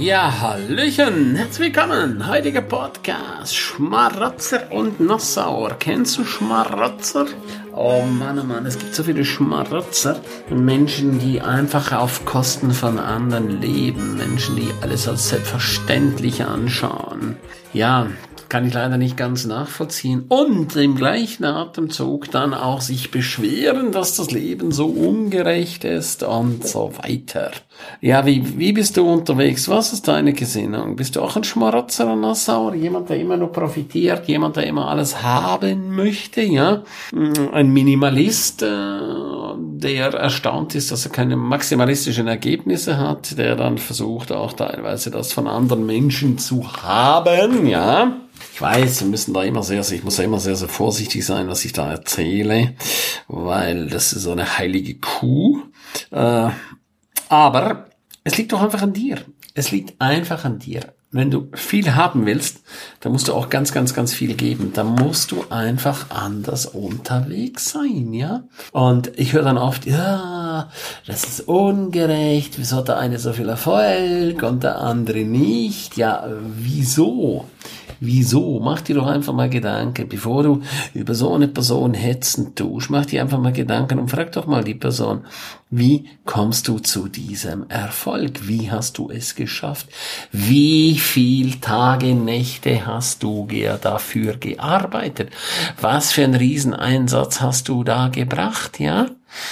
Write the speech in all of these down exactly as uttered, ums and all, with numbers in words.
Ja, hallöchen, herzlich willkommen. Heutiger Podcast, Schmarotzer und Nassauer. Kennst du Schmarotzer? Oh Mann, oh Mann, es gibt so viele Schmarotzer. Menschen, die einfach auf Kosten von anderen leben. Menschen, die alles als selbstverständlich anschauen. Ja, kann ich leider nicht ganz nachvollziehen. Und im gleichen Atemzug dann auch sich beschweren, dass das Leben so ungerecht ist und so weiter. Ja, wie, wie bist du unterwegs? Was ist deine Gesinnung? Bist du auch ein Schmarotzer und Nassauer? Jemand, der immer nur profitiert? Jemand, der immer alles haben möchte? Ja, ein Minimalist, der erstaunt ist, dass er keine maximalistischen Ergebnisse hat, der dann versucht auch teilweise das von anderen Menschen zu haben, ja. Ich weiß, wir müssen da immer sehr, ich muss da immer sehr, sehr vorsichtig sein, was ich da erzähle, weil das ist so eine heilige Kuh. Äh, aber es liegt doch einfach an dir. Es liegt einfach an dir. Wenn du viel haben willst, dann musst du auch ganz, ganz, ganz viel geben. Da musst du einfach anders unterwegs sein, ja. Und ich höre dann oft, ja, das ist ungerecht. Wieso hat der eine so viel Erfolg und der andere nicht? Ja, wieso? Wieso? Mach dir doch einfach mal Gedanken, bevor du über so eine Person hetzen tust. Mach dir einfach mal Gedanken und frag doch mal die Person, wie kommst du zu diesem Erfolg? Wie hast du es geschafft? Wie viel Tage, Nächte hast du dafür gearbeitet? Was für einen Rieseneinsatz hast du da gebracht, ja?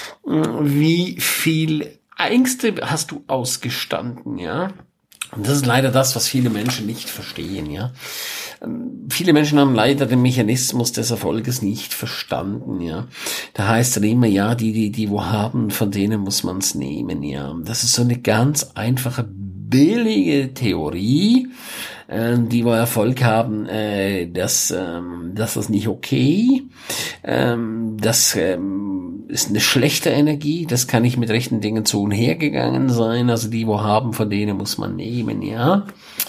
Wie viel Ängste hast du ausgestanden, ja? Und das ist leider das, was viele Menschen nicht verstehen, ja. Viele Menschen haben leider den Mechanismus des Erfolges nicht verstanden, ja. Da heißt dann immer, ja, die, die, die wo haben, von denen muss man's nehmen, ja. Das ist so eine ganz einfache, billige Theorie, äh, die wo Erfolg haben, äh, dass, ähm, das ist nicht okay, ähm, das, ähm, ist eine schlechte Energie, das kann nicht mit rechten Dingen zu und her gegangen sein, also die, wo haben, von denen muss man nehmen, ja,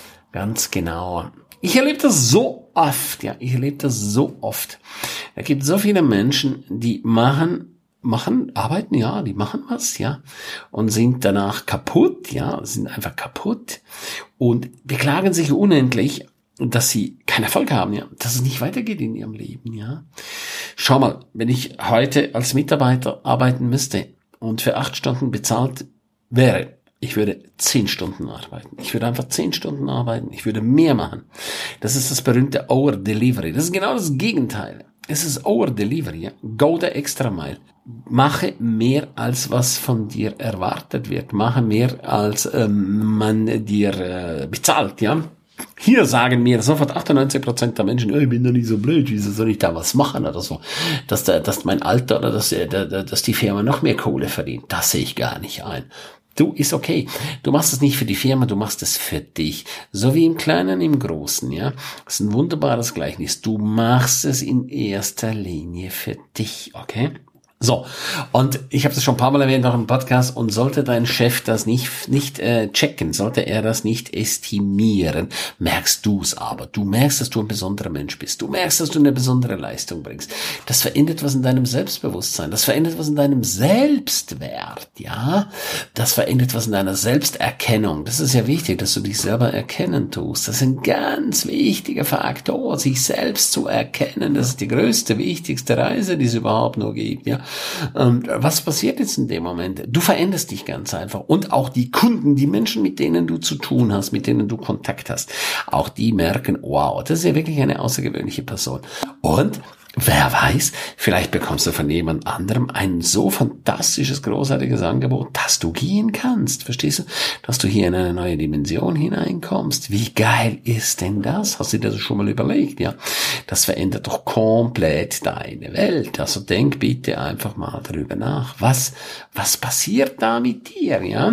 ganz genau. Ich erlebe das so oft, ja, ich erlebe das so oft. Es gibt so viele Menschen, die machen, machen, arbeiten, ja, die machen was, ja, und sind danach kaputt, ja, sind einfach kaputt und beklagen sich unendlich, dass sie keinen Erfolg haben, ja, dass es nicht weitergeht in ihrem Leben, ja. Schau mal, wenn ich heute als Mitarbeiter arbeiten müsste und für acht Stunden bezahlt wäre, ich würde zehn Stunden arbeiten. Ich würde einfach zehn Stunden arbeiten. Ich würde mehr machen. Das ist das berühmte Over-Delivery. Das ist genau das Gegenteil. Es ist Over-Delivery, ja. Go the extra mile. Mache mehr, als was von dir erwartet wird. Mache mehr, als ähm, man dir äh, bezahlt, ja. Hier sagen mir sofort achtundneunzig Prozent der Menschen, oh, ich bin doch nicht so blöd, wieso soll ich da was machen oder so, dass, der, dass mein Alter oder dass, der, dass die Firma noch mehr Kohle verdient. Das sehe ich gar nicht ein. Du, ist okay. Du machst es nicht für die Firma, du machst es für dich. So wie im Kleinen, im Großen, ja. Das ist ein wunderbares Gleichnis. Du machst es in erster Linie für dich, okay? So, und ich habe das schon ein paar Mal erwähnt auch im Podcast, und sollte dein Chef das nicht nicht äh, checken, sollte er das nicht estimieren, merkst du es aber. Du merkst, dass du ein besonderer Mensch bist. Du merkst, dass du eine besondere Leistung bringst. Das verändert was in deinem Selbstbewusstsein. Das verändert was in deinem Selbstwert, ja. Das verändert was in deiner Selbsterkennung. Das ist ja wichtig, dass du dich selber erkennen tust. Das ist ein ganz wichtiger Faktor, sich selbst zu erkennen. Das ist die größte, wichtigste Reise, die es überhaupt nur gibt, ja. Und was passiert jetzt in dem Moment? Du veränderst dich ganz einfach. Und auch die Kunden, die Menschen, mit denen du zu tun hast, mit denen du Kontakt hast, auch die merken, wow, das ist ja wirklich eine außergewöhnliche Person. Und wer weiß, vielleicht bekommst du von jemand anderem ein so fantastisches, großartiges Angebot, dass du gehen kannst. Verstehst du? Dass du hier in eine neue Dimension hineinkommst. Wie geil ist denn das? Hast du dir das schon mal überlegt? Ja, das verändert doch komplett deine Welt. Also denk bitte einfach mal darüber nach. Was, was passiert da mit dir? Ja?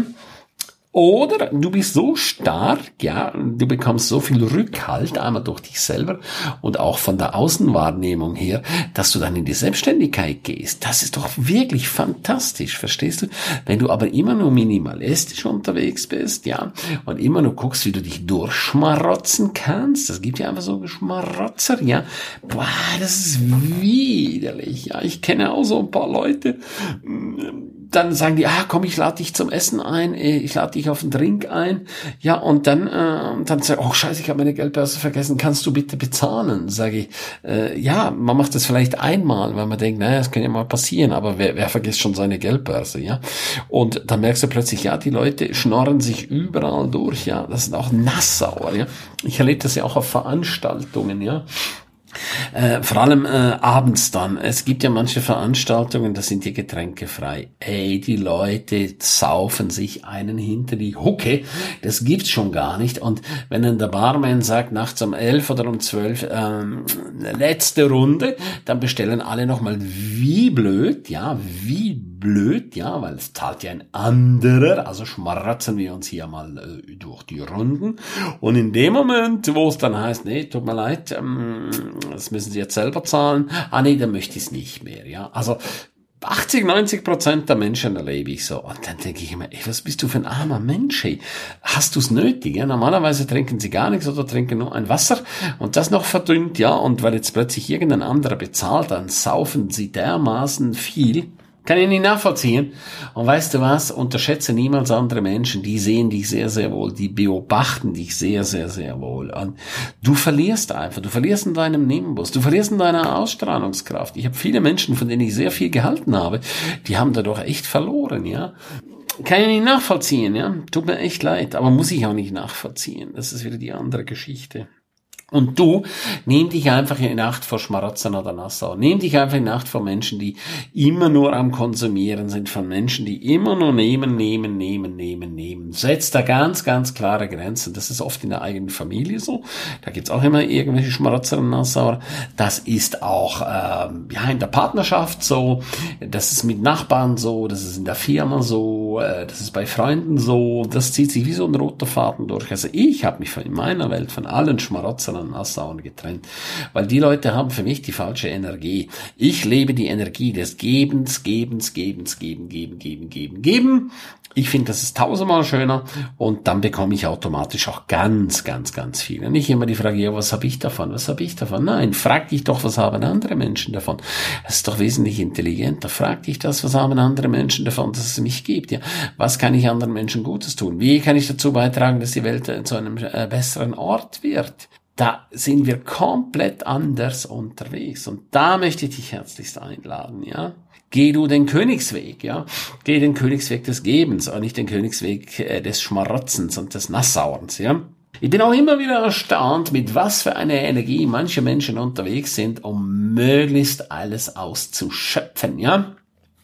Oder du bist so stark, ja, du bekommst so viel Rückhalt, einmal durch dich selber und auch von der Außenwahrnehmung her, dass du dann in die Selbstständigkeit gehst. Das ist doch wirklich fantastisch, verstehst du? Wenn du aber immer nur minimalistisch unterwegs bist, ja, und immer nur guckst, wie du dich durchschmarotzen kannst, das gibt ja einfach so Schmarotzer, ja, boah, das ist widerlich, ja, ich kenne auch so ein paar Leute, dann sagen die, ah, komm, ich lade dich zum Essen ein, ich lade dich auf einen Drink ein, ja, und dann, äh, dann sag ich, oh scheiße, ich habe meine Geldbörse vergessen, kannst du bitte bezahlen? Sage ich, äh, ja, man macht das vielleicht einmal, weil man denkt, naja, das kann ja mal passieren, aber wer, wer vergisst schon seine Geldbörse, ja? Und dann merkst du plötzlich, ja, die Leute schnorren sich überall durch, ja, das sind auch Nassauer, ja. Ich erlebe das ja auch auf Veranstaltungen, ja. Äh, vor allem äh, abends dann. Es gibt ja manche Veranstaltungen, da sind die Getränke frei. Ey, die Leute saufen sich einen hinter die Hucke. Das gibt's schon gar nicht. Und wenn dann der Barman sagt, nachts um elf oder um zwölf, ähm, letzte Runde, dann bestellen alle nochmal wie blöd, ja, wie blöd, ja, weil es zahlt ja ein anderer, also schmaratzen wir uns hier mal äh, durch die Runden. Und in dem Moment, wo es dann heißt, nee, tut mir leid, ähm, das müssen Sie jetzt selber zahlen, ah nee, dann möchte ich es nicht mehr, ja. Also achtzig, neunzig Prozent der Menschen erlebe ich so. Und dann denke ich immer, ey, was bist du für ein armer Mensch, ey? Hast du's nötig, ja? Normalerweise trinken sie gar nichts oder trinken nur ein Wasser und das noch verdünnt, ja. Und weil jetzt plötzlich irgendein anderer bezahlt, dann saufen sie dermaßen viel. Kann ich nicht nachvollziehen. Und weißt du was? Unterschätze niemals andere Menschen. Die sehen dich sehr, sehr wohl. Die beobachten dich sehr, sehr, sehr wohl. Und du verlierst einfach. Du verlierst in deinem Nimbus. Du verlierst in deiner Ausstrahlungskraft. Ich habe viele Menschen, von denen ich sehr viel gehalten habe, die haben dadurch echt verloren, ja. Kann ich nicht nachvollziehen, ja. Tut mir echt leid. Aber muss ich auch nicht nachvollziehen. Das ist wieder die andere Geschichte. Und du, nimm dich einfach in Acht vor Schmarotzer oder Nassau. Nimm dich einfach in Acht vor Menschen, die immer nur am Konsumieren sind, von Menschen, die immer nur nehmen, nehmen, nehmen, nehmen, nehmen. Setz da ganz, ganz klare Grenzen. Das ist oft in der eigenen Familie so. Da gibt's auch immer irgendwelche Schmarotzer und Nassauer. Das ist auch ähm, ja in der Partnerschaft so. Das ist mit Nachbarn so. Das ist in der Firma so. Äh, das ist bei Freunden so. Das zieht sich wie so ein roter Faden durch. Also ich habe mich in meiner Welt von allen Schmarotzern und Nassauern getrennt, weil die Leute haben für mich die falsche Energie. Ich lebe die Energie des Gebens, Gebens, Gebens, Geben, Geben, Geben, Geben, Geben. Ich finde, das ist tausendmal schöner und dann bekomme ich automatisch auch ganz, ganz, ganz viel. Und nicht immer die Frage, ja, was habe ich davon, was habe ich davon? Nein, frag dich doch, was haben andere Menschen davon? Das ist doch wesentlich intelligenter. Frag dich das, was haben andere Menschen davon, dass es mich gibt? Ja, was kann ich anderen Menschen Gutes tun? Wie kann ich dazu beitragen, dass die Welt zu einem äh, besseren Ort wird? Da sind wir komplett anders unterwegs. Und da möchte ich dich herzlichst einladen, ja. Geh du den Königsweg, ja. Geh den Königsweg des Gebens, aber nicht den Königsweg äh, des Schmarotzens und des Nassauerns, ja. Ich bin auch immer wieder erstaunt, mit was für einer Energie manche Menschen unterwegs sind, um möglichst alles auszuschöpfen, ja.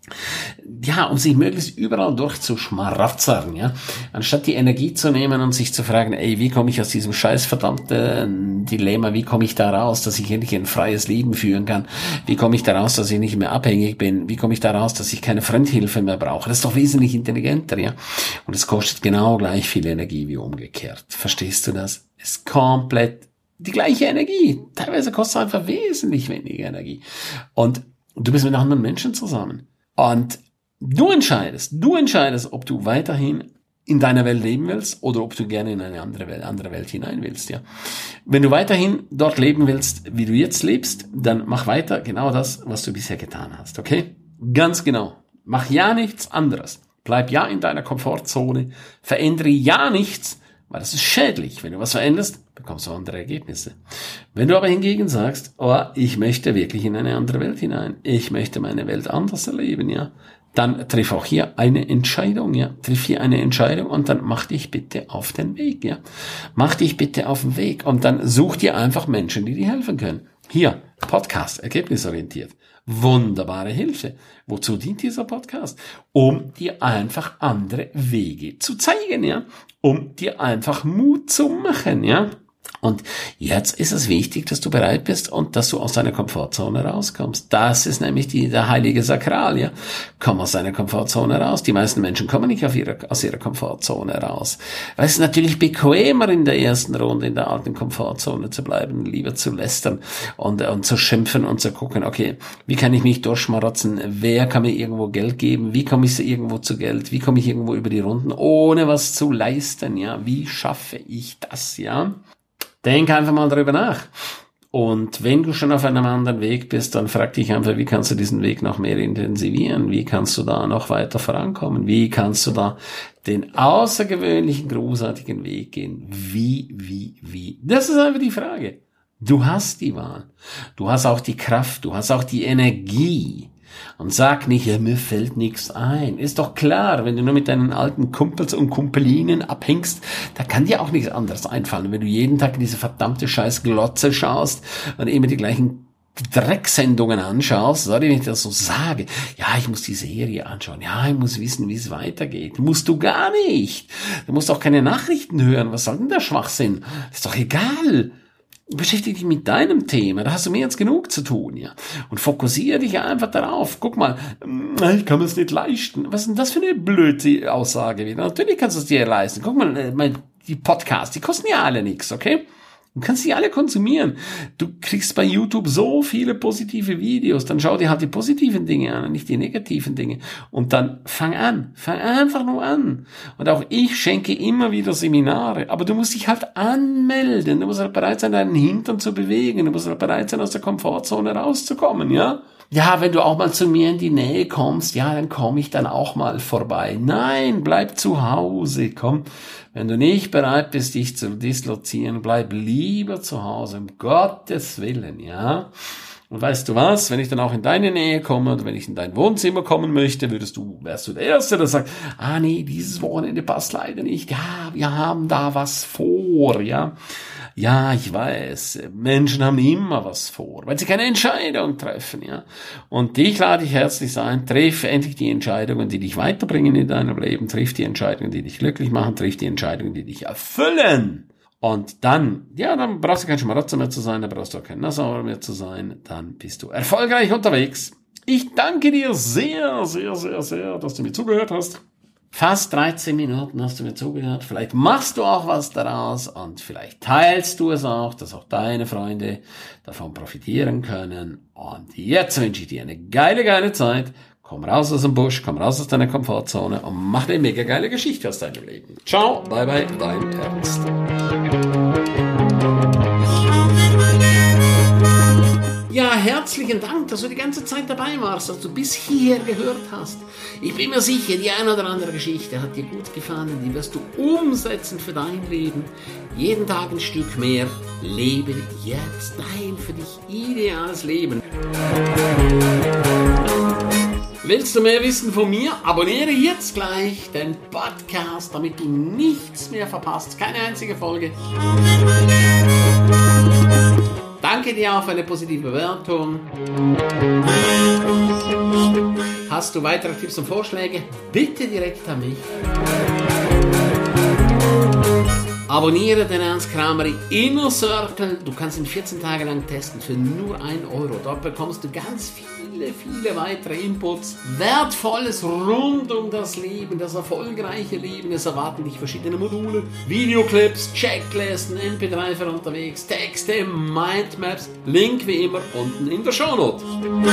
Ja, um sich möglichst überall durchzuschmaratzern, ja. Anstatt die Energie zu nehmen und sich zu fragen, ey, wie komme ich aus diesem scheiß verdammten Dilemma, wie komme ich da raus, dass ich endlich ein freies Leben führen kann? Wie komme ich da raus, dass ich nicht mehr abhängig bin? Wie komme ich da raus, dass ich keine Fremdhilfe mehr brauche? Das ist doch wesentlich intelligenter, ja. Und es kostet genau gleich viel Energie wie umgekehrt. Verstehst du das? Es ist komplett die gleiche Energie. Teilweise kostet es einfach wesentlich weniger Energie. Und du bist mit anderen Menschen zusammen. Und du entscheidest, du entscheidest, ob du weiterhin in deiner Welt leben willst oder ob du gerne in eine andere Welt, andere Welt hinein willst, ja. Wenn du weiterhin dort leben willst, wie du jetzt lebst, dann mach weiter genau das, was du bisher getan hast, okay? Ganz genau. Mach ja nichts anderes. Bleib ja in deiner Komfortzone. Verändere ja nichts, weil das ist schädlich. Wenn du was veränderst, bekommst du andere Ergebnisse. Wenn du aber hingegen sagst, oh, ich möchte wirklich in eine andere Welt hinein, ich möchte meine Welt anders erleben, ja, dann triff auch hier eine Entscheidung, ja, triff hier eine Entscheidung und dann mach dich bitte auf den Weg, ja. Mach dich bitte auf den Weg und dann such dir einfach Menschen, die dir helfen können. Hier, Podcast, ergebnisorientiert. Wunderbare Hilfe. Wozu dient dieser Podcast? Um dir einfach andere Wege zu zeigen, ja. Um dir einfach Mut zu machen, ja. Und jetzt ist es wichtig, dass du bereit bist und dass du aus deiner Komfortzone rauskommst. Das ist nämlich die, der heilige Sakral, ja. Komm aus deiner Komfortzone raus. Die meisten Menschen kommen nicht auf ihre, aus ihrer Komfortzone raus. Weil es ist natürlich bequemer in der ersten Runde in der alten Komfortzone zu bleiben, lieber zu lästern und, und zu schimpfen und zu gucken, okay, wie kann ich mich durchschmarotzen? Wer kann mir irgendwo Geld geben? Wie komme ich irgendwo zu Geld? Wie komme ich irgendwo über die Runden, ohne was zu leisten, ja? Wie schaffe ich das, ja? Denk einfach mal darüber nach. Und wenn du schon auf einem anderen Weg bist, dann frag dich einfach, wie kannst du diesen Weg noch mehr intensivieren? Wie kannst du da noch weiter vorankommen? Wie kannst du da den außergewöhnlichen, großartigen Weg gehen? Wie, wie, wie? Das ist einfach die Frage. Du hast die Wahl. Du hast auch die Kraft. Du hast auch die Energie. Und sag nicht, ja, mir fällt nichts ein. Ist doch klar, wenn du nur mit deinen alten Kumpels und Kumpelinen abhängst, da kann dir auch nichts anderes einfallen. Wenn du jeden Tag diese verdammte scheiß Glotze schaust und immer die gleichen Drecksendungen anschaust, sorry, wenn ich das so sage, ja, ich muss die Serie anschauen, ja, ich muss wissen, wie es weitergeht. Musst du gar nicht. Du musst auch keine Nachrichten hören. Was soll denn der Schwachsinn? Ist doch egal. Beschäftige dich mit deinem Thema, da hast du mehr als genug zu tun, ja. Und fokussiere dich einfach darauf. Guck mal, ich kann mir das nicht leisten. Was ist denn das für eine blöde Aussage wieder? Natürlich kannst du es dir leisten. Guck mal, die Podcasts, die kosten ja alle nichts, okay? Du kannst die alle konsumieren. Du kriegst bei YouTube so viele positive Videos. Dann schau dir halt die positiven Dinge an, nicht die negativen Dinge. Und dann fang an. Fang einfach nur an. Und auch ich schenke immer wieder Seminare. Aber du musst dich halt anmelden. Du musst halt bereit sein, deinen Hintern zu bewegen. Du musst halt bereit sein, aus der Komfortzone rauszukommen, ja? Ja, wenn du auch mal zu mir in die Nähe kommst, ja, dann komme ich dann auch mal vorbei. Nein, bleib zu Hause, komm. Wenn du nicht bereit bist, dich zu dislozieren, bleib lieber zu Hause, um Gottes Willen, ja. Und weißt du was, wenn ich dann auch in deine Nähe komme oder wenn ich in dein Wohnzimmer kommen möchte, würdest du, wärst du der Erste, der sagt, ah nee, dieses Wochenende passt leider nicht, ja, wir haben da was vor, ja. Ja, ich weiß, Menschen haben immer was vor, weil sie keine Entscheidung treffen, ja. Und dich lade ich herzlich ein, triff endlich die Entscheidungen, die dich weiterbringen in deinem Leben, triff die Entscheidungen, die dich glücklich machen, triff die Entscheidungen, die dich erfüllen. Und dann, ja, dann brauchst du kein Schmarotzer mehr zu sein, dann brauchst du auch kein Nassauer mehr zu sein, dann bist du erfolgreich unterwegs. Ich danke dir sehr, sehr, sehr, sehr, dass du mir zugehört hast. Fast dreizehn Minuten hast du mir zugehört. Vielleicht machst du auch was daraus und vielleicht teilst du es auch, dass auch deine Freunde davon profitieren können. Und jetzt wünsche ich dir eine geile, geile Zeit. Komm raus aus dem Busch, komm raus aus deiner Komfortzone und mach eine mega geile Geschichte aus deinem Leben. Ciao, bye bye, dein Ernst. Ja, herzlichen Dank, dass du die ganze Zeit dabei warst, dass du bis hierher gehört hast. Ich bin mir sicher, die eine oder andere Geschichte hat dir gut gefallen, die wirst du umsetzen für dein Leben. Jeden Tag ein Stück mehr. Lebe jetzt dein für dich ideales Leben. Willst du mehr wissen von mir? Abonniere jetzt gleich den Podcast, damit du nichts mehr verpasst. Keine einzige Folge. Danke dir auch für eine positive Bewertung. Hast du weitere Tipps und Vorschläge? Bitte direkt an mich. Abonniere den Ernst Kramery Inner Circle. Du kannst ihn vierzehn Tage lang testen für nur ein Euro. Dort bekommst du ganz viele, viele weitere Inputs. Wertvolles rund um das Leben, das erfolgreiche Leben. Es erwarten dich verschiedene Module, Videoclips, Checklisten, M P drei für unterwegs, Texte, Mindmaps. Link wie immer unten in der Shownote.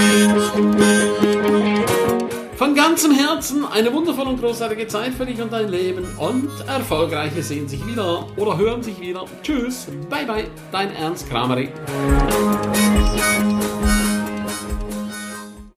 Von ganzem Herzen eine wundervolle und großartige Zeit für dich und dein Leben und Erfolgreiche sehen sich wieder oder hören sich wieder. Tschüss, bye bye, dein Ernst Kramery.